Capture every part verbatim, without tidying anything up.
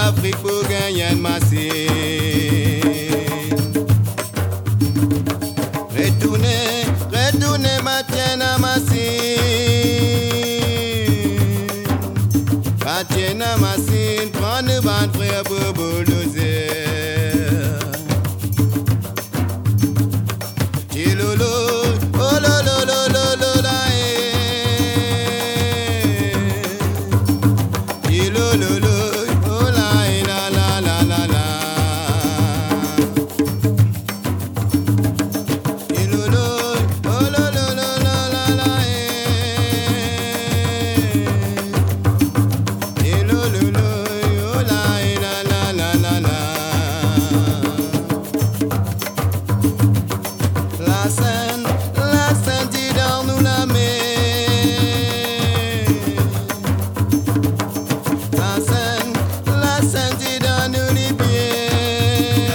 l'Afrique pour gagner une machine. Retournez, retournez Mathieu à machine. Mathieu à machine, prends une bande frère pour bulldozer. Chilolo, oh lo lo lo lo lo la eh. Chilolo, oh la eh, la la la la la. Chilolo, oh lo lo lo lo la la eh. Chilolo, oh la eh, la la la la la. La Seine, la Seine dit dans nous la mer. La Seine, la Seine dit dans nous les pieds.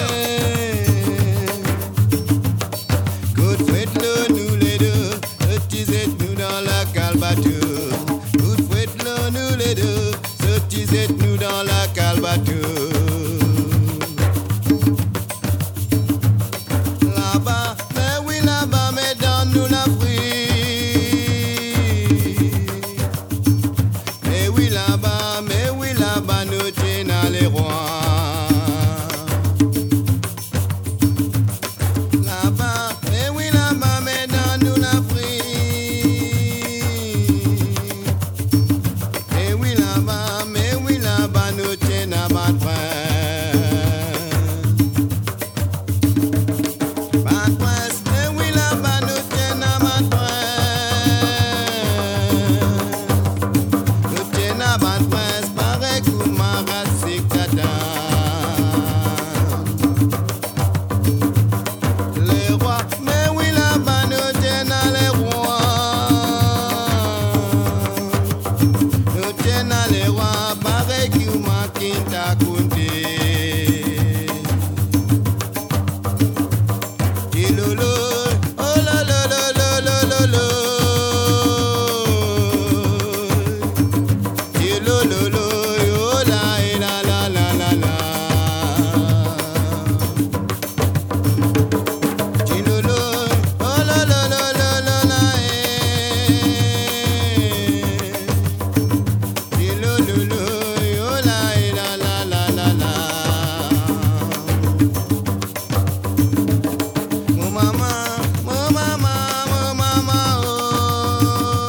Coup de fouet l'eau nous les deux, sautisez-nous dans la cale bateau. Coup de fouet l'eau nous les deux, sautisez-nous dans la cale bateau. Là-bas, mais oui là-bas, mais donne-nous l'Afrique. Mais oui là-bas, mais oui là-bas, nous tenons les rois. Là-bas, mais oui là-bas, mais donne-nous l'Afrique. Mais oui là-bas, mais oui là-bas, nous tenons ma frère. Mama, oh mama, oh mama, oh.